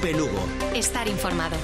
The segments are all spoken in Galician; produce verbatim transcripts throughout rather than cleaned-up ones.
Cope Lugo. Estar informado.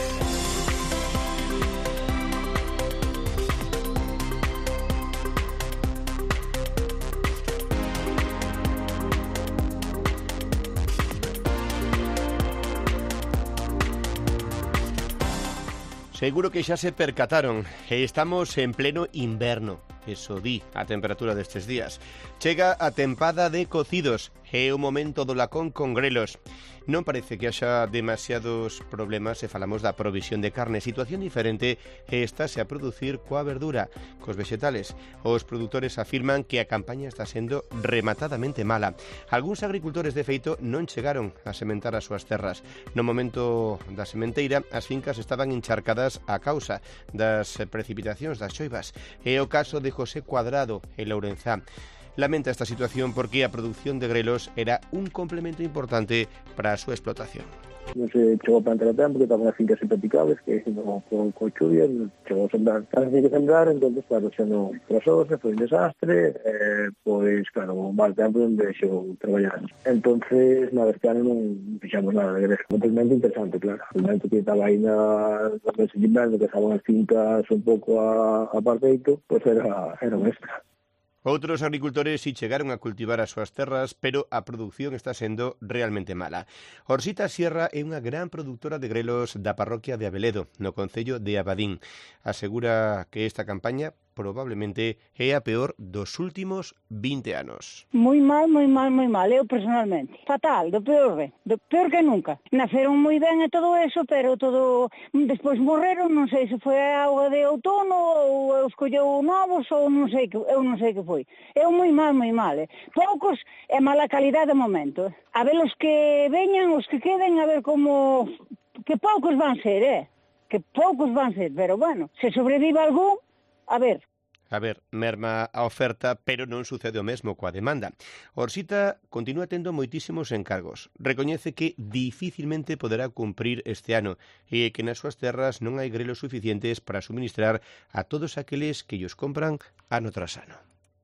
Seguro que xa se percataron, estamos en pleno inverno, eso di a temperatura destes días. Chega a tempada de cocidos, é o momento do lacón con grelos. Non parece que haxa demasiados problemas se falamos da provisión de carne. Situación diferente estáse a producir coa verdura, cos vexetales. Os produtores afirman que a campaña está sendo rematadamente mala. Algúns agricultores, de feito, non chegaron a sementar as súas terras. No momento da sementeira, as fincas estaban encharcadas a causa das precipitacións das choivas. É o caso de José Cuadrado, en Lourenzá. Lamenta esta situación porque a produción de grelos era un complemento importante para a súa explotación. Non se chegou a plantar a tempo, que estaban as fincas impracticables, que no, con, con chuvia, chegou a sembrar. Casi que sembrar, entón, claro, xa non pasou, foi un desastre, eh, pois, claro, un mal tempo onde xegou traballar. Entonces, na este ano non fixamos nada de grelos. Un complemento interesante, claro. O momento que estaba aí na meses de inverno, que estaban as fincas un pouco a, a parteito, pois era, era un extra. Outros agricultores si chegaron a cultivar as súas terras, pero a produción está sendo realmente mala. Orsita Sierra é unha gran produtora de grelos da parroquia de Abeledo, no concello de Abadín. Asegura que esta campaña probablemente é a peor dos últimos vinte anos. Moi mal, moi mal, moi mal, eu personalmente. Fatal, do peor ben, do peor que nunca. Naceron moi ben e todo eso, pero todo despois morreron, non sei se foi a auga de outono ou os colleu novos ou non sei que, eu non sei que foi. Eu moi mal, moi mal. Eh. Poucos é mala calidade de momento. Eh. A ver os que veñan, os que queden, a ver como que poucos van ser, eh. Que poucos van ser, pero bueno, se sobrevive algún, a ver. A ver, merma a oferta, pero non sucede o mesmo coa demanda. Orsita continúa tendo moitísimos encargos. Recoñece que dificilmente poderá cumprir este ano e que nas súas terras non hai grelos suficientes para suministrar a todos aqueles que llos compran ano tras ano.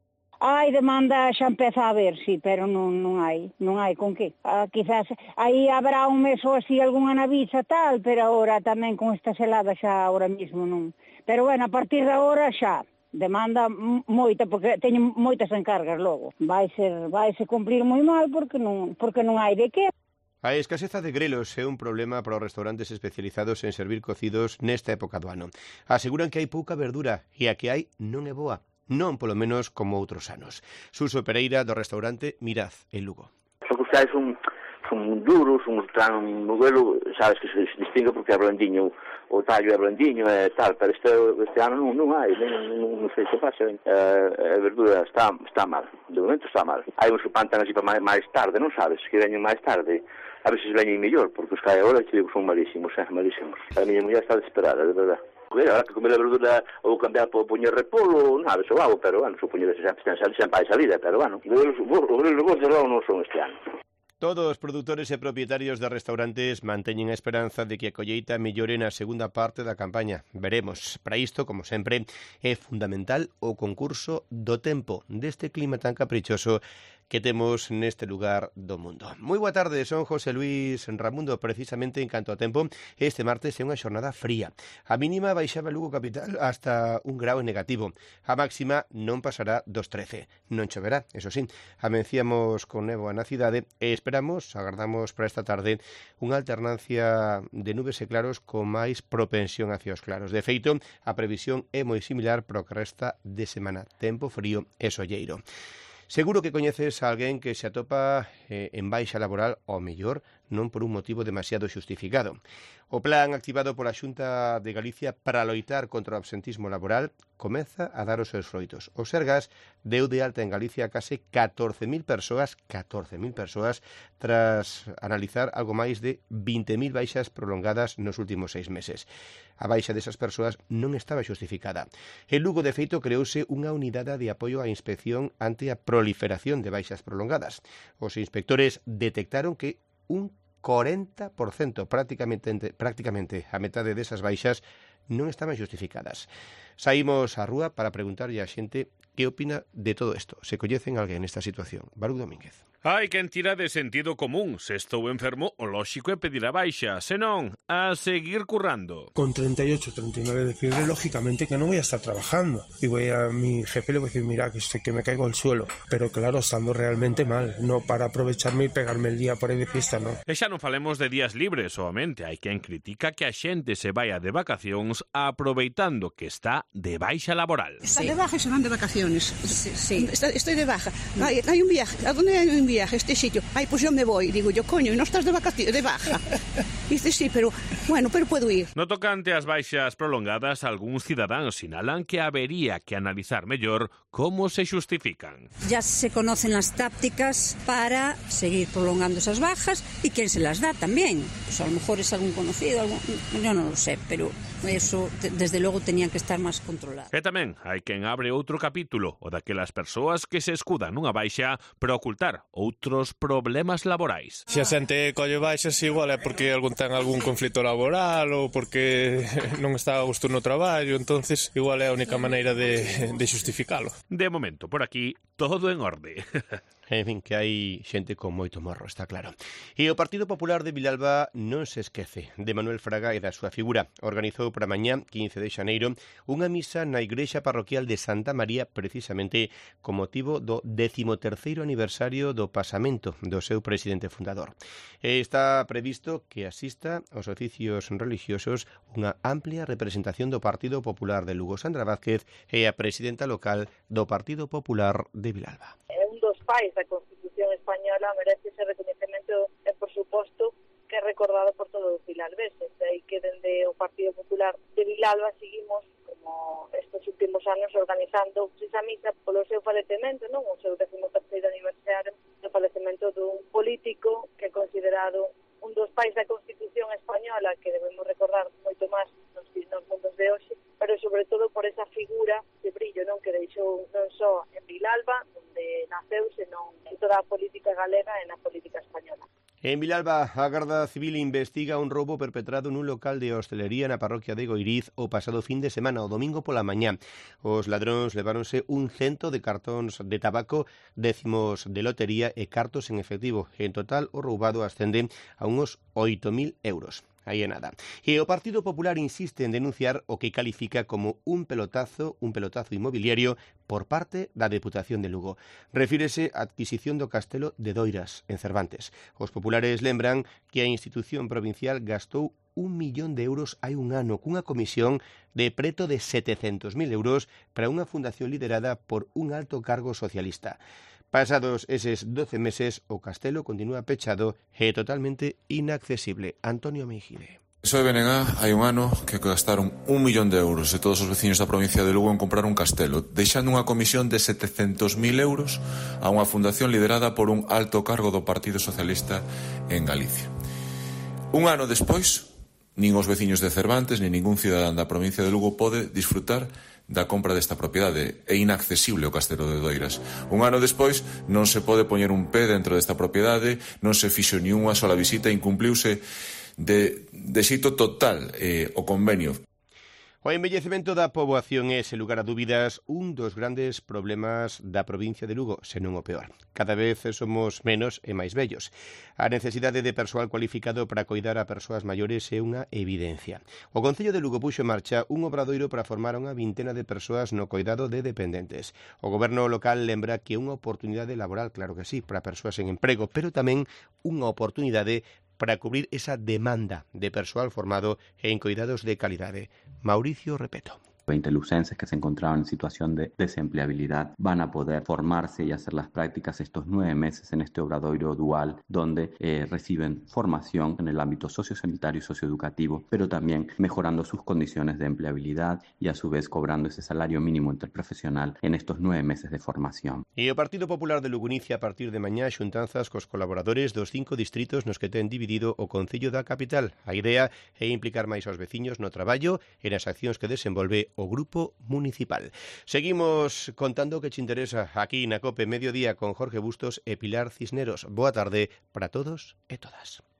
Hai demanda, xa empeza a ver, sí, pero non, non hai, non hai con que. Ah, quizás aí habrá un mes ou así algunha naviza tal, pero agora tamén con esta selada xa agora mismo non. Pero bueno, a partir de agora xa demanda moita, porque teñen moitas encargas logo. Vai ser, vai se cumprir moi mal porque non, porque non hai de que. A escaseza de grelos é un problema para os restaurantes especializados en servir cocidos nesta época do ano. Aseguran que hai pouca verdura e a que hai non é boa. Non polo menos como outros anos. Suso Pereira, do restaurante Miraz, en Lugo. Os costais son, son duros, son tan modelo, sabes que se distingue porque é blandiño, o tallo é blandiño e tal, pero este, este ano non, non hai, non, non, non sei se pasa. Eh, a verdura está, está mal, de momento está mal. Hai uns que plantan así para máis, máis tarde, non sabes, que veñen máis tarde. A veces veñen mellor, porque os que hai agora que son malísimos, eh, malísimos. A miña muller está desesperada, de verdade. Ahora que comer a verdura ou cambiar por poñer repolo, non sabes, o hago, pero bueno, supoño que sempre, sempre hai salida, pero bueno, os negocios de logo non son este ano. Todos os produtores e propietarios de restaurantes manteñen a esperanza de que a colleita mellore na segunda parte da campaña. Veremos. Para isto, como sempre, é fundamental o concurso do tempo deste clima tan caprichoso que temos neste lugar do mundo. Moi boa tarde, son José Luis Ramundo. Precisamente en canto a tempo, este martes é unha xornada fría. A mínima baixaba Lugo capital hasta un grau negativo. A máxima non pasará dos trece. Non choverá, eso sí. Amencíamos con néboa na cidade e esperamos, agardamos para esta tarde, unha alternancia de nubes e claros con máis propensión hacia os claros. De feito, a previsión é moi similar para o que resta de semana. Tempo frío e solleiro. Seguro que coñeces a alguén que se atopa eh, en baixa laboral, ou mellor, non por un motivo demasiado xustificado. O plan activado pola Xunta de Galicia para loitar contra o absentismo laboral comeza a dar os seus froitos. O Sergas deu de alta en Galicia case catorce mil persoas, catorce mil persoas, tras analizar algo máis de vinte mil baixas prolongadas nos últimos seis meses. A baixa desas persoas non estaba xustificada. En Lugo, de feito, creouse unha unidade de apoio á inspección ante a proliferación de baixas prolongadas. Os inspectores detectaron que un cuarenta por cento, prácticamente, prácticamente a metade desas baixas, non estaban xustificadas. Saímos á rúa para preguntarlle á xente que opina de todo isto. Se coñecen alguén nesta situación. Barú Domínguez. Hai quen tira de sentido común. Se estou enfermo, o lóxico é pedir a baixa. Se non, a seguir currando. Con treinta y ocho, treinta y nueve de fiebre, lógicamente que no voy a estar trabajando. Y voy a mi jefe le voy a decir, mira, que estoy que me caigo al suelo. Pero claro, estando realmente mal. No para aprovecharme e pegarme el día por aí de fiesta, non. E xa non falemos de días libres, soamente. Hai quen critica que a xente se vaya de vacacións aproveitando que está de baixa laboral. Está sí. de baja y se van de vacaciones. Sí, sí. Está, estoy de baja. Hay, hay un viaje. ¿A dónde hay un viaje? Este sitio. Ay, pues yo me voy. Digo yo, coño, ¿y no estás de vacaciones, de baja? Dice, sí, pero bueno, pero puedo ir. No tocante ás baixas prolongadas, algúns cidadáns sinalan que habería que analizar mellor como se xustifican. Ya se conocen las tácticas para seguir prolongando esas bajas y quién se las da también. Pues a lo mejor es algún conocido, algún... yo no lo sé, pero eso desde logo tenían que estar máis controlado. E tamén hai quen abre outro capítulo, o daquelas persoas que se escudan nunha baixa para ocultar outros problemas laborais. Se a xente colle baixas igual é porque algún ten algún conflito laboral ou porque non está a gusto no traballo, entonces igual é a única maneira de, de justificalo. De momento, por aquí, todo en orde. En fin, que hai xente con moito morro, está claro. E o Partido Popular de Vilalba non se esquece de Manuel Fraga e da súa figura. Organizou para mañá, quince de xaneiro, unha misa na igrexa parroquial de Santa María, precisamente con motivo do décimo terceiro aniversario do pasamento do seu presidente fundador. E está previsto que asista aos oficios religiosos unha amplia representación do Partido Popular de Lugo. Sandra Vázquez é a presidenta local do Partido Popular de Vilalba. Pais da Constitución española merece ese reconhecemento e, por suposto, que é recordado por todos os vilalbeses. E que dende o Partido Popular de Vilalba seguimos, como estes últimos anos, organizando esa misa polo seu falecemento, non? O seu décimo terceiro aniversario do falecemento dun político que é considerado un dos pais da Constitución española, que debemos recordar moito máis nos, nos mundos de hoxe, pero sobre todo por esa figura de brillo, non, que deixou non só en Vilalba, onde naceu, senón en toda a política galega e na política española. En Vilalba, a Garda Civil investiga un roubo perpetrado nun local de hostelería na parroquia de Goiriz o pasado fin de semana, o domingo pola mañá. Os ladróns leváronse un cento de cartóns de tabaco, décimos de lotería e cartos en efectivo. En total, o roubado ascende a uns oito mil euros. Aí é nada. E o Partido Popular insiste en denunciar o que califica como un pelotazo, un pelotazo inmobiliario por parte da Deputación de Lugo. Refírese á adquisición do castelo de Doiras, en Cervantes. Os populares lembran que a institución provincial gastou un millón de euros hai un ano cunha comisión de preto de setecentos mil euros para unha fundación liderada por un alto cargo socialista. Pasados eses doce meses, o castelo continúa pechado e totalmente inaccesible. Antonio Meijide. Soy B N A, hai un ano que gastaron un millón de euros de todos os veciños da provincia de Lugo en comprar un castelo, deixando unha comisión de setecentos mil euros a unha fundación liderada por un alto cargo do Partido Socialista en Galicia. Un ano despois, nin os veciños de Cervantes, nin ningún cidadán da provincia de Lugo pode disfrutar da compra desta propiedade. É inaccesible o castelo de Doiras. Un ano despois non se pode poñer un pé dentro desta propiedade, non se fixo ni unha sola visita, incumpliuse de, de xeito total eh, o convenio. O envellecemento da poboación é, sen lugar a dúbidas, un dos grandes problemas da provincia de Lugo, senón o peor. Cada vez somos menos e máis vellos. A necesidade de persoal cualificado para coidar a persoas maiores é unha evidencia. O Concello de Lugo puxo en marcha un obradoiro para formar unha vintena de persoas no coidado de dependentes. O goberno local lembra que é unha oportunidade laboral, claro que sí, para persoas en emprego, pero tamén unha oportunidade para cubrir esa demanda de persoal formado en cuidados de calidade. Mauricio Repeto. veinte lucenses que se encontraban en situación de desempleabilidad van a poder formarse y hacer las prácticas estos nueve meses en este obradoiro dual, donde eh, reciben formación en el ámbito sociosanitario y socioeducativo, pero también mejorando sus condiciones de empleabilidad y a su vez cobrando ese salario mínimo interprofesional en estos nueve meses de formación. E o Partido Popular de Lugo inicia a partir de mañá xuntanzas cos colaboradores dos cinco distritos nos que ten dividido o Concello da capital. A idea é implicar máis aos veciños no traballo e nas accións que desenvolve o Grupo Municipal. Seguimos contando o que te interesa aquí na COPE Mediodía con Jorge Bustos e Pilar Cisneros. Boa tarde para todos e todas.